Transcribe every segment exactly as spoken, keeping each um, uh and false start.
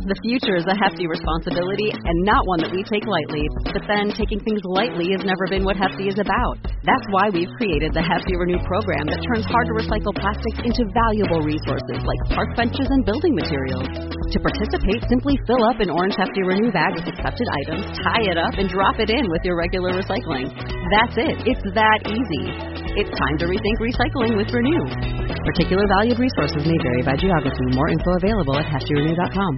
The future is a hefty responsibility and not one that we take lightly. But then taking things lightly has never been what Hefty is about. That's why we've created the Hefty Renew program that turns hard to recycle plastics into valuable resources like park benches and building materials. To participate, simply fill up an orange Hefty Renew bag with accepted items, tie it up, and drop it in with your regular recycling. That's it. It's that easy. It's time to rethink recycling with Renew. Particular valued resources may vary by geography. More info available at hefty renew dot com.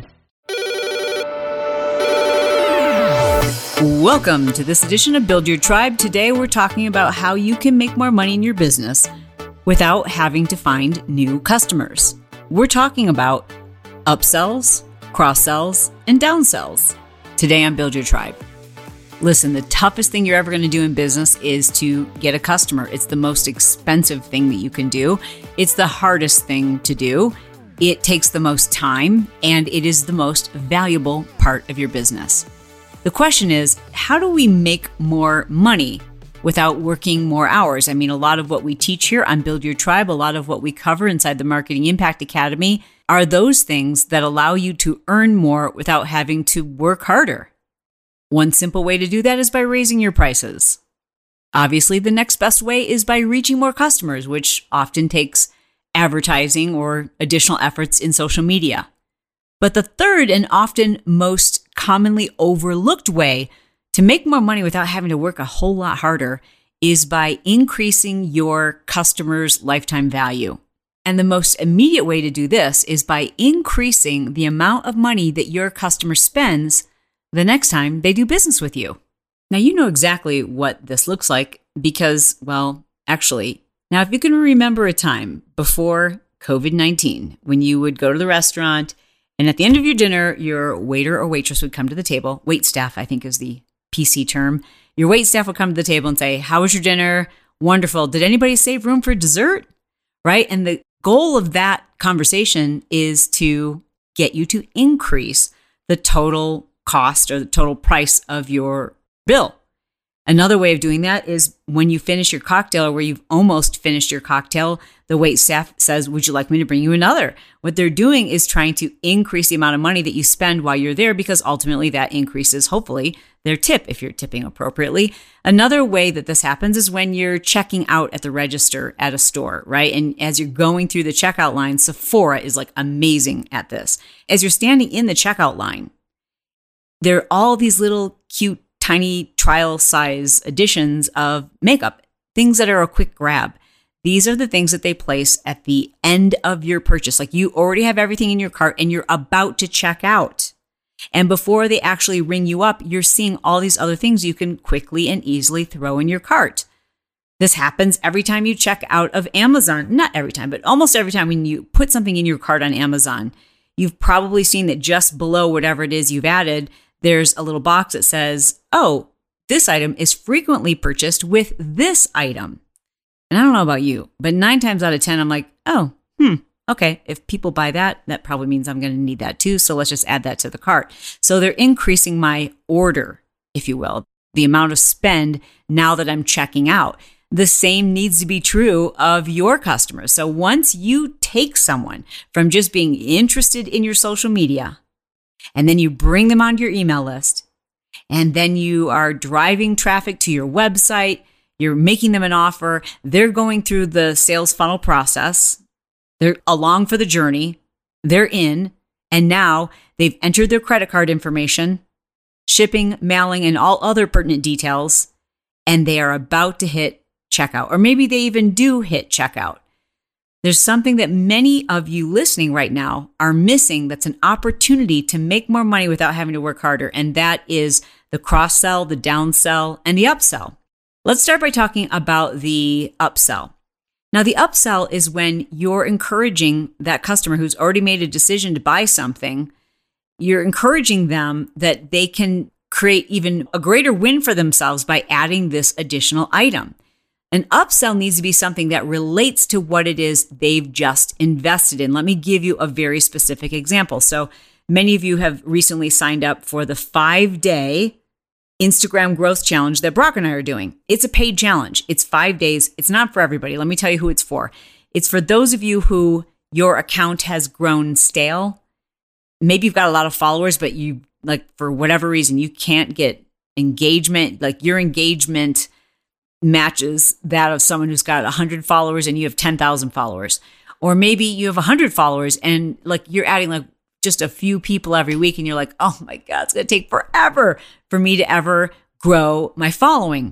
Welcome to this edition of Build Your Tribe. Today we're talking about how you can make more money in your business without having to find new customers. We're talking about upsells, cross-sells, and downsells today on Build Your Tribe. Listen, the toughest thing you're ever going to do in business is to get a customer. It's the most expensive thing that you can do. It's the hardest thing to do. It takes the most time, and it is the most valuable part of your business. The question is, how do we make more money without working more hours? I mean, a lot of what we teach here on Build Your Tribe, a lot of what we cover inside the Marketing Impact Academy are those things that allow you to earn more without having to work harder. One simple way to do that is by raising your prices. Obviously, the next best way is by reaching more customers, which often takes advertising or additional efforts in social media. But the third and often most commonly overlooked way to make more money without having to work a whole lot harder is by increasing your customers' lifetime value. And the most immediate way to do this is by increasing the amount of money that your customer spends the next time they do business with you. Now, you know exactly what this looks like because, well, actually, now if you can remember a time before covid nineteen when you would go to the restaurant and at the end of your dinner, your waiter or waitress would come to the table. Wait staff, I think, is the P C term. Your wait staff would come to the table and say, "How was your dinner? Wonderful. Did anybody save room for dessert?" Right? And the goal of that conversation is to get you to increase the total cost or the total price of your bill. Another way of doing that is when you finish your cocktail or where you've almost finished your cocktail, the wait staff says, "Would you like me to bring you another?" What they're doing is trying to increase the amount of money that you spend while you're there because ultimately that increases, hopefully, their tip if you're tipping appropriately. Another way that this happens is when you're checking out at the register at a store, right? And as you're going through the checkout line, Sephora is like amazing at this. As you're standing in the checkout line, there are all these little cute tiny trial size editions of makeup, things that are a quick grab. These are the things that they place at the end of your purchase. Like you already have everything in your cart and you're about to check out. And before they actually ring you up, you're seeing all these other things you can quickly and easily throw in your cart. This happens every time you check out of Amazon. Not every time, but almost every time when you put something in your cart on Amazon, you've probably seen that just below whatever it is you've added, there's a little box that says, "Oh, this item is frequently purchased with this item." And I don't know about you, but nine times out of ten, I'm like, oh, hmm, okay. If people buy that, that probably means I'm going to need that too. So let's just add that to the cart. So they're increasing my order, if you will, the amount of spend now that I'm checking out. The same needs to be true of your customers. So once you take someone from just being interested in your social media, and then you bring them onto your email list, and then you are driving traffic to your website, you're making them an offer, they're going through the sales funnel process, they're along for the journey, they're in, and now they've entered their credit card information, shipping, mailing, and all other pertinent details, and they are about to hit checkout. Or maybe they even do hit checkout. There's something that many of you listening right now are missing that's an opportunity to make more money without having to work harder, and that is the cross-sell, the downsell, and the upsell. Let's start by talking about the upsell. Now, the upsell is when you're encouraging that customer who's already made a decision to buy something, you're encouraging them that they can create even a greater win for themselves by adding this additional item. An upsell needs to be something that relates to what it is they've just invested in. Let me give you a very specific example. So many of you have recently signed up for the five-day Instagram growth challenge that Brock and I are doing. It's a paid challenge. It's five days. It's not for everybody. Let me tell you who it's for. It's for those of you who your account has grown stale maybe you've got a lot of followers, but you like for whatever reason, you can't get engagement, like your engagement matches that of someone who's got one hundred followers and you have ten thousand followers. Or maybe you have one hundred followers and like you're adding like just a few people every week and you're like, oh my God, it's going to take forever for me to ever grow my following.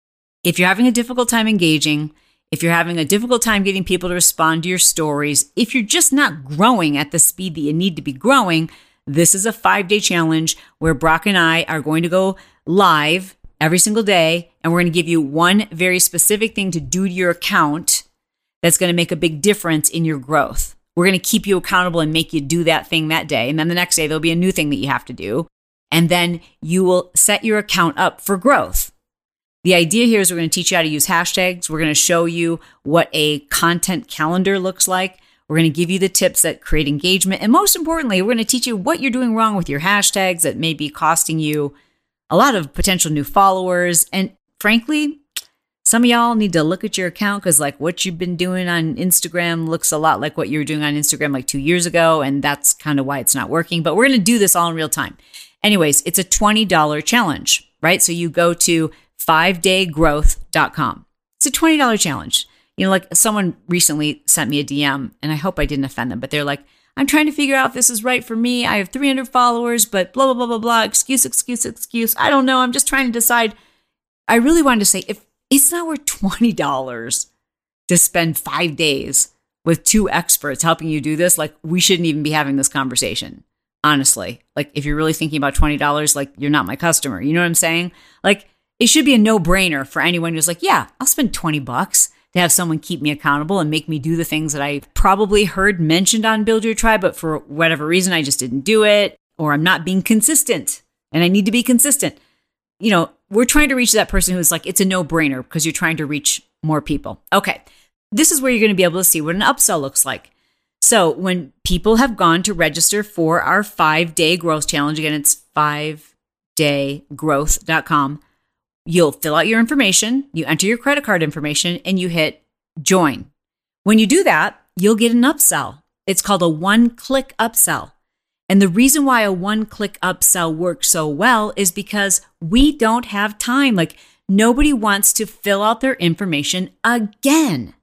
If you're having a difficult time engaging, if you're having a difficult time getting people to respond to your stories, if you're just not growing at the speed that you need to be growing, this is a five-day challenge where Brock and I are going to go live every single day, and we're going to give you one very specific thing to do to your account that's going to make a big difference in your growth. We're going to keep you accountable and make you do that thing that day. And then the next day, there'll be a new thing that you have to do. And then you will set your account up for growth. The idea here is we're going to teach you how to use hashtags. We're going to show you what a content calendar looks like. We're going to give you the tips that create engagement. And most importantly, we're going to teach you what you're doing wrong with your hashtags that may be costing you a lot of potential new followers. And frankly, some of y'all need to look at your account because like what you've been doing on Instagram looks a lot like what you were doing on Instagram like two years ago. And that's kind of why it's not working. But we're going to do this all in real time. Anyways, it's a twenty dollars challenge, right? So you go to five day growth dot com. It's a twenty dollars challenge. You know, like someone recently sent me a D M and I hope I didn't offend them, but they're like, I'm trying to figure out if this is right for me. I have three hundred followers, but blah, blah, blah, blah, blah. Excuse, excuse, excuse. I don't know. I'm just trying to decide. I really wanted to say, if it's not worth twenty dollars to spend five days with two experts helping you do this, like we shouldn't even be having this conversation. Honestly, like if you're really thinking about twenty dollars, like you're not my customer. You know what I'm saying? Like it should be a no brainer for anyone who's like, yeah, I'll spend twenty bucks to have someone keep me accountable and make me do the things that I probably heard mentioned on Build Your Tribe, but for whatever reason, I just didn't do it, or I'm not being consistent and I need to be consistent. You know, we're trying to reach that person who's like, it's a no-brainer because you're trying to reach more people. Okay, this is where you're going to be able to see what an upsell looks like. So when people have gone to register for our five-day growth challenge, again, it's five day growth dot com, you'll fill out your information, you enter your credit card information, and you hit join. When you do that, you'll get an upsell. It's called a one-click upsell. And the reason why a one-click upsell works so well is because we don't have time. Like nobody wants to fill out their information again.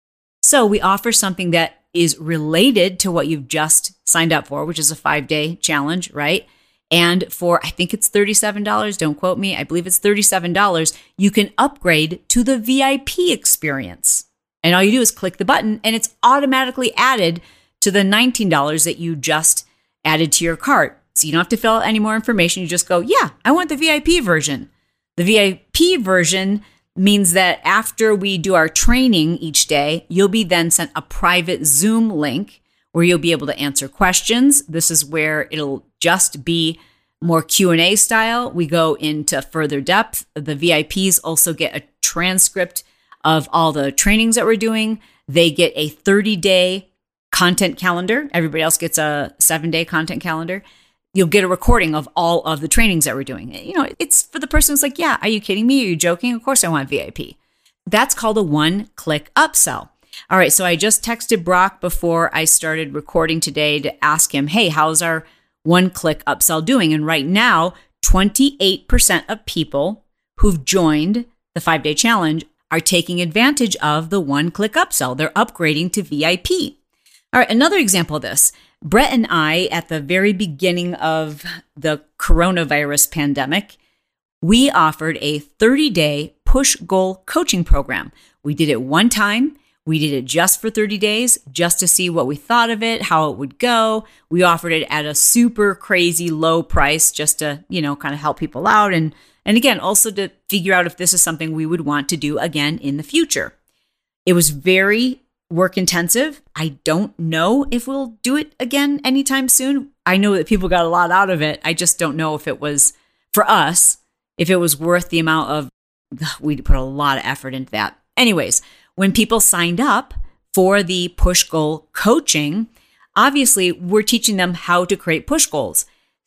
So we offer something that is related to what you've just signed up for, which is a five-day challenge, right? And for, I think it's thirty-seven dollars, don't quote me, I believe it's thirty-seven dollars, you can upgrade to the V I P experience. And all you do is click the button and it's automatically added to the nineteen dollars that you just added to your cart. So you don't have to fill out any more information. You just go, yeah, I want the V I P version. The V I P version means that after we do our training each day, you'll be then sent a private Zoom link where you'll be able to answer questions. This is where it'll just be more Q and A style. We go into further depth. The V I Ps also get a transcript of all the trainings that we're doing. They get a thirty-day content calendar. Everybody else gets a seven-day content calendar. You'll get a recording of all of the trainings that we're doing. You know, it's for the person who's like, yeah, are you kidding me? Are you joking? Of course I want V I P. That's called a one-click upsell. All right, so I just texted Brock before I started recording today to ask him, hey, how's our one-click upsell doing? And right now, twenty-eight percent of people who've joined the five-day challenge are taking advantage of the one-click upsell. They're upgrading to V I P. All right, another example of this. Brett and I, at the very beginning of the coronavirus pandemic, we offered a thirty-day push goal coaching program. We did it one time. We did it just for thirty days, just to see what we thought of it, how it would go. We offered it at a super crazy low price just to, you know, kind of help people out. And, and again, also to figure out if this is something we would want to do again in the future. It was very work intensive. I don't know if we'll do it again anytime soon. I know that people got a lot out of it. I just don't know if it was, for us, if it was worth the amount of, we put a lot of effort into that. Anyways, when people signed up for the push goal coaching, obviously we're teaching them how to create push goals.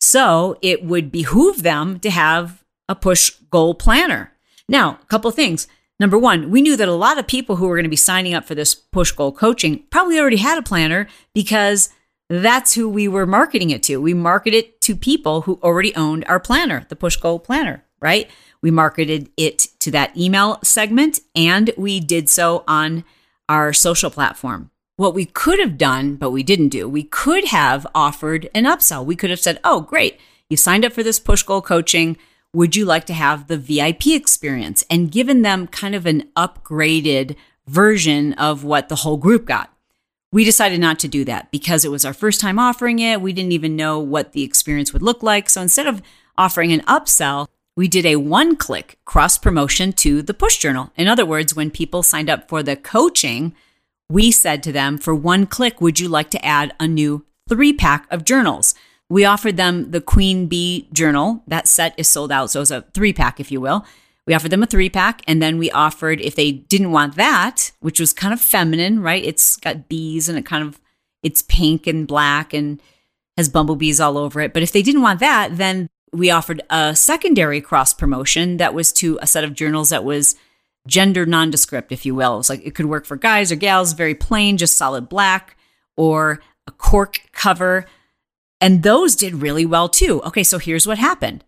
So it would behoove them to have a push goal planner. Now, a couple of things. Number one, we knew that a lot of people who were going to be signing up for this push goal coaching probably already had a planner because that's who we were marketing it to. We marketed it to people who already owned our planner, the Push Goal Planner, right? We marketed it to that email segment, and we did so on our social platform. What we could have done, but we didn't do, we could have offered an upsell. We could have said, oh, great, you signed up for this Push Goal coaching. Would you like to have the V I P experience? And given them kind of an upgraded version of what the whole group got. We decided not to do that because it was our first time offering it. We didn't even know what the experience would look like. So instead of offering an upsell, we did a one-click cross-promotion to the Push Journal. In other words, when people signed up for the coaching, we said to them, for one click, would you like to add a new three-pack of journals? We offered them the Queen Bee journal. That set is sold out, so it's a three-pack, if you will. We offered them a three-pack, and then we offered, if they didn't want that, which was kind of feminine, right? It's got bees, and it kind of, it's pink and black and has bumblebees all over it. But if they didn't want that, then we offered a secondary cross-promotion that was to a set of journals that was gender nondescript, if you will. It was like it could work for guys or gals, very plain, just solid black, or a cork cover. And those did really well too. Okay, so here's what happened.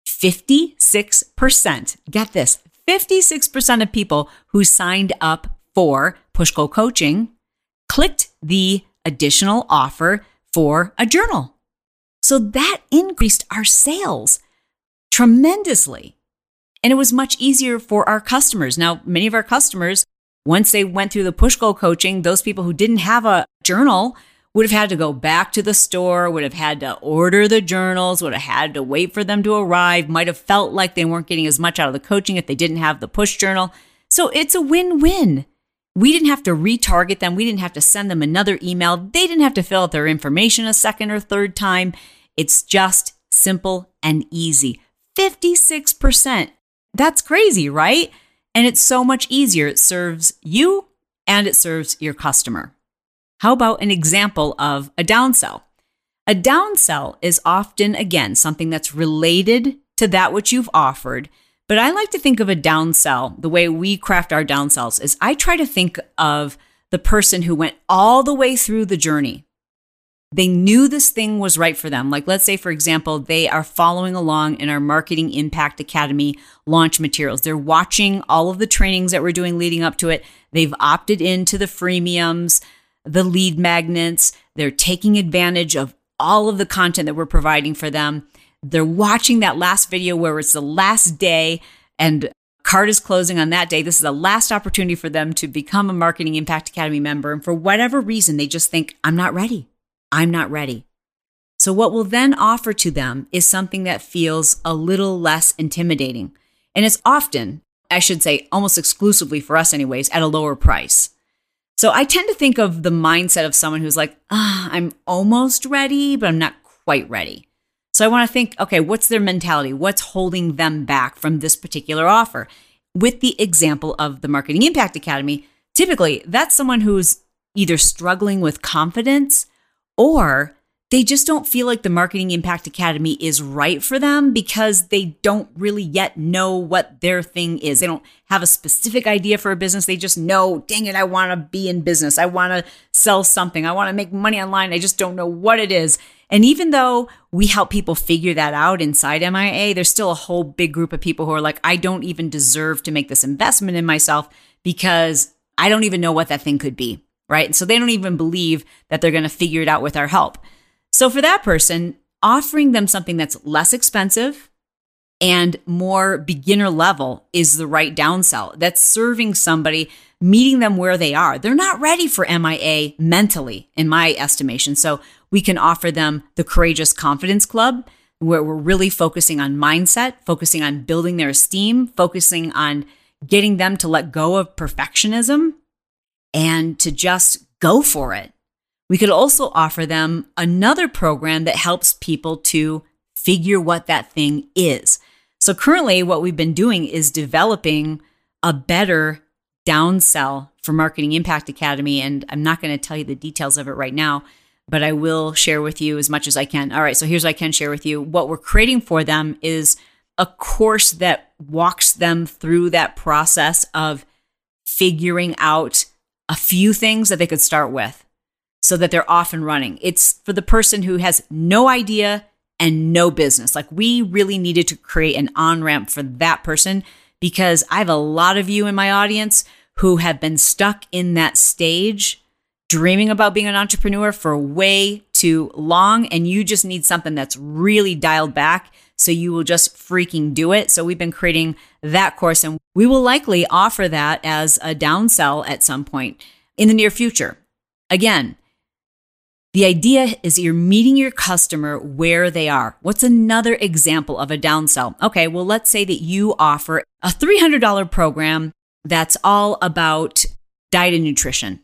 fifty-six percent, get this, fifty-six percent of people who signed up for Push Goal Coaching clicked the additional offer for a journal. So that increased our sales tremendously. And it was much easier for our customers. Now, many of our customers, once they went through the Push Goal Coaching, those people who didn't have a journal would have had to go back to the store, would have had to order the journals, would have had to wait for them to arrive, might have felt like they weren't getting as much out of the coaching if they didn't have the Push Journal. So it's a win-win. We didn't have to retarget them. We didn't have to send them another email. They didn't have to fill out their information a second or third time. It's just simple and easy. fifty-six percent. That's crazy, right? And it's so much easier. It serves you and it serves your customer. How about an example of a downsell? A downsell is often, again, something that's related to that which you've offered. But I like to think of a downsell, the way we craft our downsells is I try to think of the person who went all the way through the journey. They knew this thing was right for them. Like, let's say, for example, they are following along in our Marketing Impact Academy launch materials. They're watching all of the trainings that we're doing leading up to it. They've opted into the freemiums, the lead magnets. They're taking advantage of all of the content that we're providing for them. They're watching that last video where it's the last day and cart is closing on that day. This is the last opportunity for them to become a Marketing Impact Academy member. And for whatever reason, they just think, I'm not ready. I'm not ready. So what we'll then offer to them is something that feels a little less intimidating. And it's often, I should say, almost exclusively for us anyways, at a lower price. So I tend to think of the mindset of someone who's like, ah, I'm almost ready, but I'm not quite ready. So I want to think, okay, what's their mentality? What's holding them back from this particular offer? With the example of the Marketing Impact Academy, typically that's someone who's either struggling with confidence or they just don't feel like the Marketing Impact Academy is right for them because they don't really yet know what their thing is. They don't have a specific idea for a business. They just know, dang it, I want to be in business. I want to sell something. I want to make money online. I just don't know what it is. And even though we help people figure that out inside M I A, there's still a whole big group of people who are like, I don't even deserve to make this investment in myself because I don't even know what that thing could be. Right? So they don't even believe that they're going to figure it out with our help. So for that person, offering them something that's less expensive and more beginner level is the right downsell. That's serving somebody, meeting them where they are. They're not ready for M I A mentally, in my estimation. So we can offer them the Courageous Confidence Club, where we're really focusing on mindset, focusing on building their esteem, focusing on getting them to let go of perfectionism and to just go for it. We could also offer them another program that helps people to figure what that thing is. So currently what we've been doing is developing a better downsell for Marketing Impact Academy. And I'm not going to tell you the details of it right now, but I will share with you as much as I can. All right, so here's what I can share with you. What we're creating for them is a course that walks them through that process of figuring out a few things that they could start with. so that they're off and running. It's for the person who has no idea and no business. Like, we really needed to create an on-ramp for that person, because I have a lot of you in my audience who have been stuck in that stage, dreaming about being an entrepreneur for way too long, and you just need something that's really dialed back so you will just freaking do it. So we've been creating that course, and we will likely offer that as a downsell at some point in the near future. Again, the idea is you're meeting your customer where they are. What's another example of a downsell? Okay, well, let's say that you offer a three hundred dollars program that's all about diet and nutrition.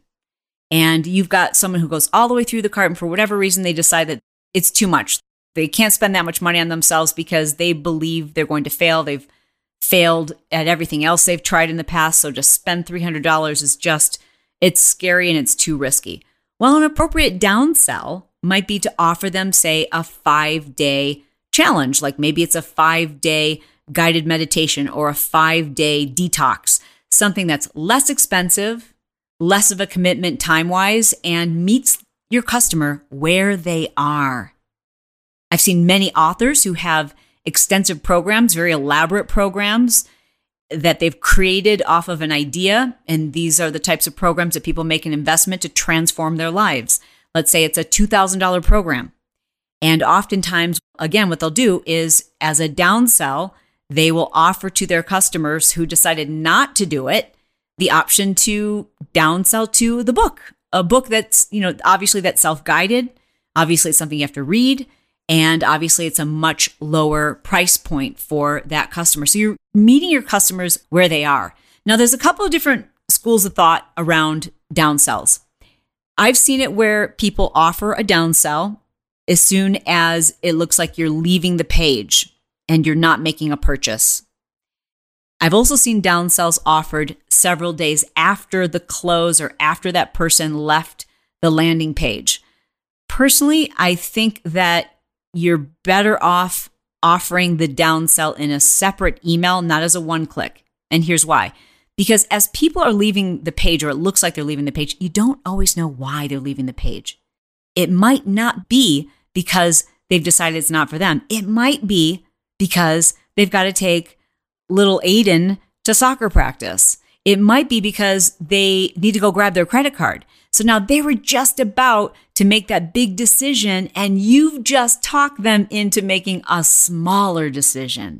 And you've got someone who goes all the way through the cart, and for whatever reason, they decide that it's too much. They can't spend that much money on themselves because they believe they're going to fail. They've failed at everything else they've tried in the past. So just spend three hundred dollars is just, it's scary and it's too risky. Well, an appropriate downsell might be to offer them, say, a five-day challenge. Like maybe it's a five-day guided meditation or a five-day detox, something that's less expensive, less of a commitment time-wise, and meets your customer where they are. I've seen many authors who have extensive programs, very elaborate programs that they've created off of an idea. And these are the types of programs that people make an investment to transform their lives. Let's say it's a two thousand dollars program. And oftentimes, again, what they'll do is as a downsell, they will offer to their customers who decided not to do it the option to downsell to the book, a book that's, you know, obviously that's self-guided. Obviously, it's something you have to read. And obviously, it's a much lower price point for that customer. So you're meeting your customers where they are. Now, there's a couple of different schools of thought around downsells. I've seen it where people offer a downsell as soon as it looks like you're leaving the page and you're not making a purchase. I've also seen downsells offered several days after the close or after that person left the landing page. Personally, I think that you're better off offering the downsell in a separate email, not as a one-click. And here's why. Because as people are leaving the page, or it looks like they're leaving the page, you don't always know why they're leaving the page. It might not be because they've decided it's not for them. It might be because they've got to take little Aiden to soccer practice. It might be because they need to go grab their credit card. So now they were just about to make that big decision, and you've just talked them into making a smaller decision.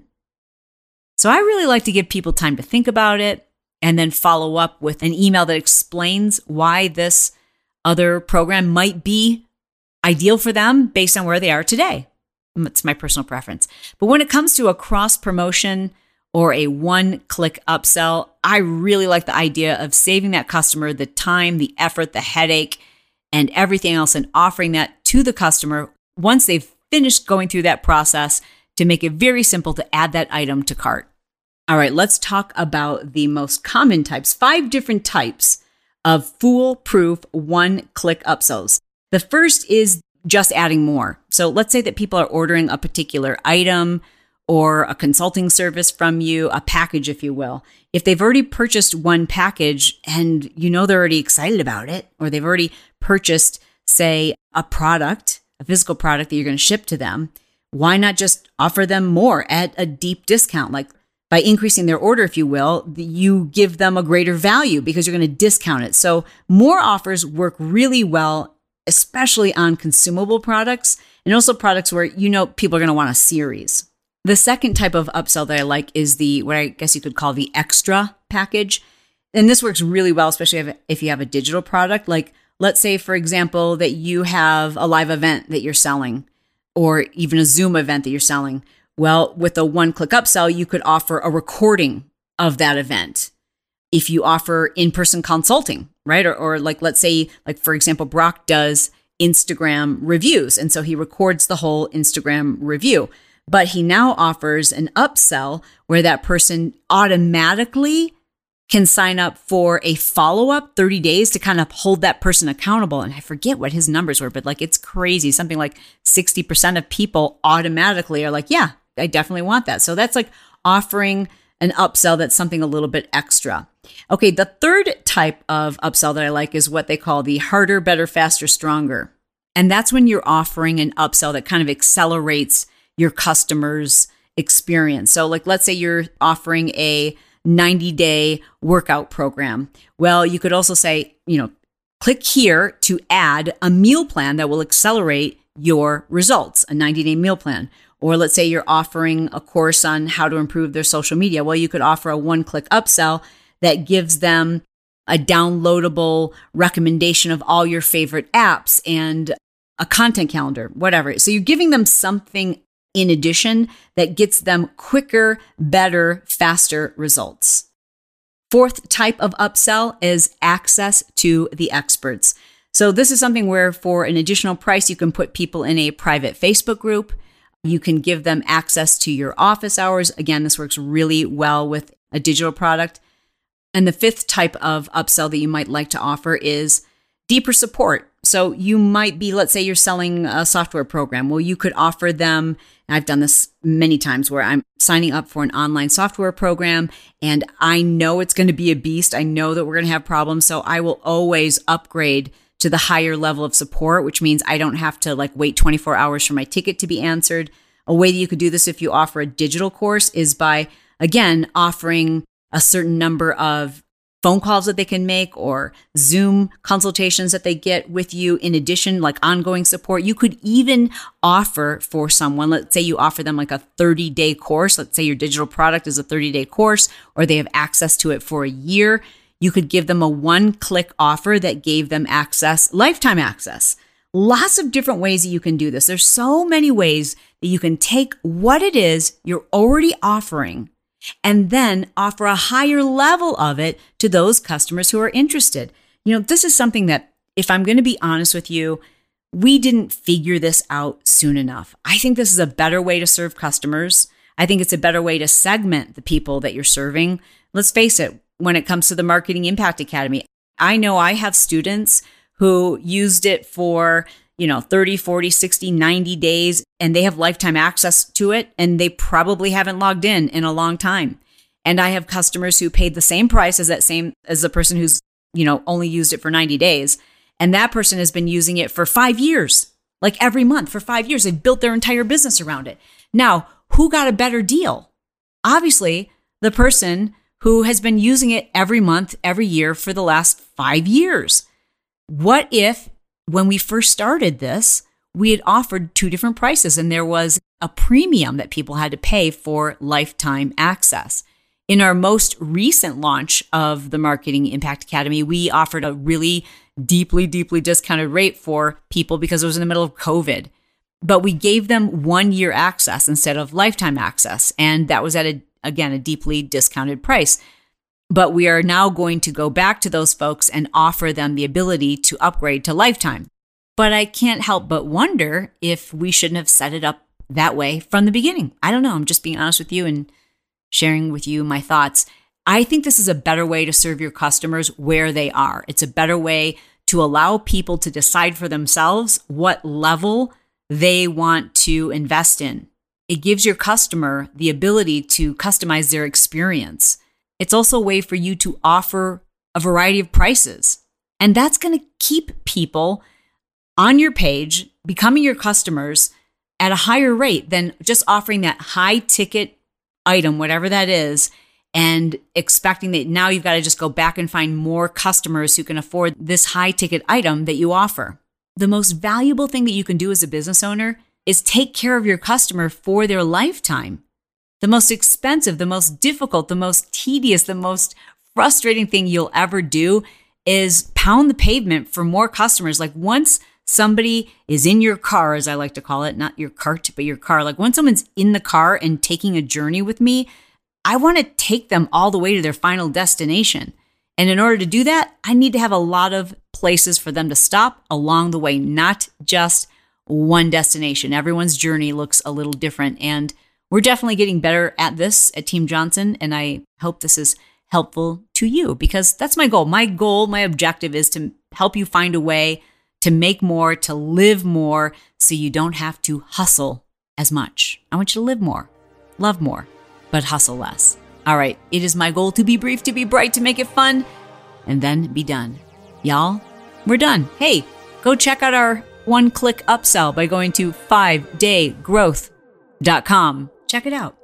So I really like to give people time to think about it and then follow up with an email that explains why this other program might be ideal for them based on where they are today. It's my personal preference. But when it comes to a cross promotion or a one-click upsell, I really like the idea of saving that customer the time, the effort, the headache, and everything else, and offering that to the customer once they've finished going through that process to make it very simple to add that item to cart. All right, let's talk about the most common types, five different types of foolproof one-click upsells. The first is just adding more. So let's say that people are ordering a particular item or a consulting service from you, a package, if you will. If they've already purchased one package and you know they're already excited about it, or they've already purchased, say, a product, a physical product that you're going to ship to them, why not just offer them more at a deep discount? Like by increasing their order, if you will, you give them a greater value because you're going to discount it. So more offers work really well, especially on consumable products and also products where you know people are going to want a series. The second type of upsell that I like is the, what I guess you could call the extra package. And this works really well, especially if, if you have a digital product. Like, let's say, for example, that you have a live event that you're selling, or even a Zoom event that you're selling. Well, with a one-click upsell, you could offer a recording of that event. If you offer in-person consulting, right? Or, or like, let's say, like, for example, Brock does Instagram reviews. And so he records the whole Instagram review. But he now offers an upsell where that person automatically can sign up for a follow-up thirty days to kind of hold that person accountable. And I forget what his numbers were, but like it's crazy. Something like sixty percent of people automatically are like, yeah, I definitely want that. So that's like offering an upsell that's something a little bit extra. Okay, the third type of upsell that I like is what they call the harder, better, faster, stronger. And that's when you're offering an upsell that kind of accelerates your customer's experience. So like, let's say you're offering a ninety-day workout program. Well, you could also say, you know, click here to add a meal plan that will accelerate your results, a ninety-day meal plan. Or let's say you're offering a course on how to improve their social media. Well, you could offer a one-click upsell that gives them a downloadable recommendation of all your favorite apps and a content calendar, whatever. So you're giving them something in addition that gets them quicker, better, faster results. Fourth type of upsell is access to the experts. So this is something where for an additional price, you can put people in a private Facebook group. You can give them access to your office hours. Again, this works really well with a digital product. And the fifth type of upsell that you might like to offer is deeper support. So you might be, let's say you're selling a software program. Well, you could offer them, and I've done this many times where I'm signing up for an online software program and I know it's going to be a beast. I know that we're going to have problems. So I will always upgrade to the higher level of support, which means I don't have to like wait twenty-four hours for my ticket to be answered. A way that you could do this if you offer a digital course is by, again, offering a certain number of phone calls that they can make or Zoom consultations that they get with you in addition, like ongoing support. You could even offer for someone, let's say you offer them like a thirty-day course. Let's say your digital product is a thirty-day course or they have access to it for a year. You could give them a one-click offer that gave them access, lifetime access. Lots of different ways that you can do this. There's so many ways that you can take what it is you're already offering and then offer a higher level of it to those customers who are interested. You know, this is something that, if I'm going to be honest with you, we didn't figure this out soon enough. I think this is a better way to serve customers. I think it's a better way to segment the people that you're serving. Let's face it, when it comes to the Marketing Impact Academy, I know I have students who used it for, you know, thirty, forty, sixty, ninety days, and they have lifetime access to it, and they probably haven't logged in in a long time. And I have customers who paid the same price as that same, as the person who's, you know, only used it for ninety days. And that person has been using it for five years, like every month for five years. They've built their entire business around it. Now, who got a better deal? Obviously, the person who has been using it every month, every year for the last five years. What if, when we first started this, we had offered two different prices and there was a premium that people had to pay for lifetime access? In our most recent launch of the Marketing Impact Academy, we offered a really deeply, deeply discounted rate for people because it was in the middle of COVID. But we gave them one year access instead of lifetime access. And that was at, a, again, a deeply discounted price. But we are now going to go back to those folks and offer them the ability to upgrade to lifetime. But I can't help but wonder if we shouldn't have set it up that way from the beginning. I don't know. I'm just being honest with you and sharing with you my thoughts. I think this is a better way to serve your customers where they are. It's a better way to allow people to decide for themselves what level they want to invest in. It gives your customer the ability to customize their experience. It's also a way for you to offer a variety of prices. And that's going to keep people on your page, becoming your customers at a higher rate than just offering that high ticket item, whatever that is, and expecting that now you've got to just go back and find more customers who can afford this high ticket item that you offer. The most valuable thing that you can do as a business owner is take care of your customer for their lifetime. The most expensive, the most difficult, the most tedious, the most frustrating thing you'll ever do is pound the pavement for more customers. Like once somebody is in your car, as I like to call it, not your cart, but your car. Like once someone's in the car and taking a journey with me, I want to take them all the way to their final destination. And in order to do that, I need to have a lot of places for them to stop along the way, not just one destination. Everyone's journey looks a little different. And we're definitely getting better at this at Team Johnson. And I hope this is helpful to you because that's my goal. My goal, my objective is to help you find a way to make more, to live more, so you don't have to hustle as much. I want you to live more, love more, but hustle less. All right, it is my goal to be brief, to be bright, to make it fun, and then be done. Y'all, we're done. Hey, go check out our one-click upsell by going to five day growth dot com. Check it out.